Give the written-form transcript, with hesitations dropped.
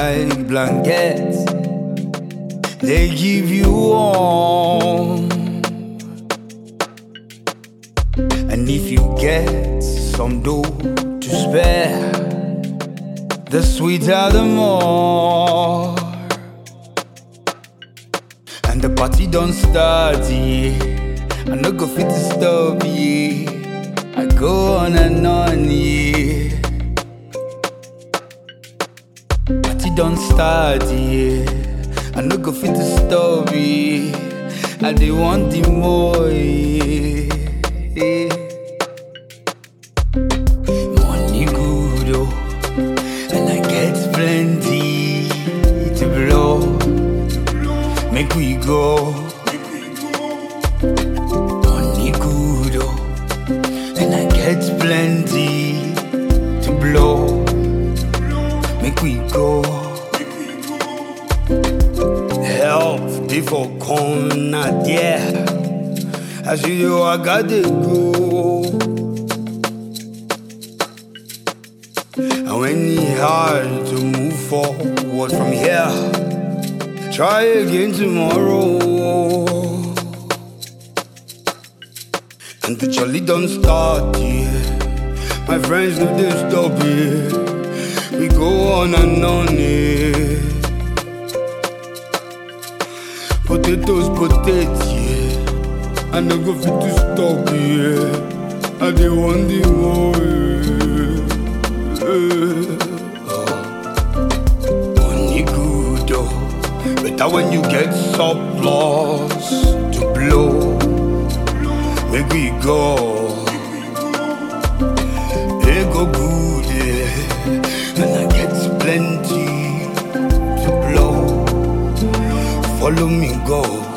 like blankets. They give you warm. And if you get some dough to spare, the sweeter the more. And the party don't start, yeah. I no go fit to stop, yeah. I go on and on, yeah. Party don't start, yeah. I no go fit to stop, yeah. I dey want the more, yeah. Money good, oh, and I get plenty to blow. Make we go. Money good, oh, and I get plenty to blow. Make we go. Help, they for corner there. As you know, I gotta go. And when it's hard to move forward from here, try again tomorrow. And the jolly don't start, yeah. My friends know they stop, yeah. We go on and on, yeah. Potatoes, yeah. I no go fit to stop, yeah. I dey want the more, Money good, oh. Better when you get surplus to blow. Make we go. It go good, yeah. And I get plenty to blow. Follow me, go.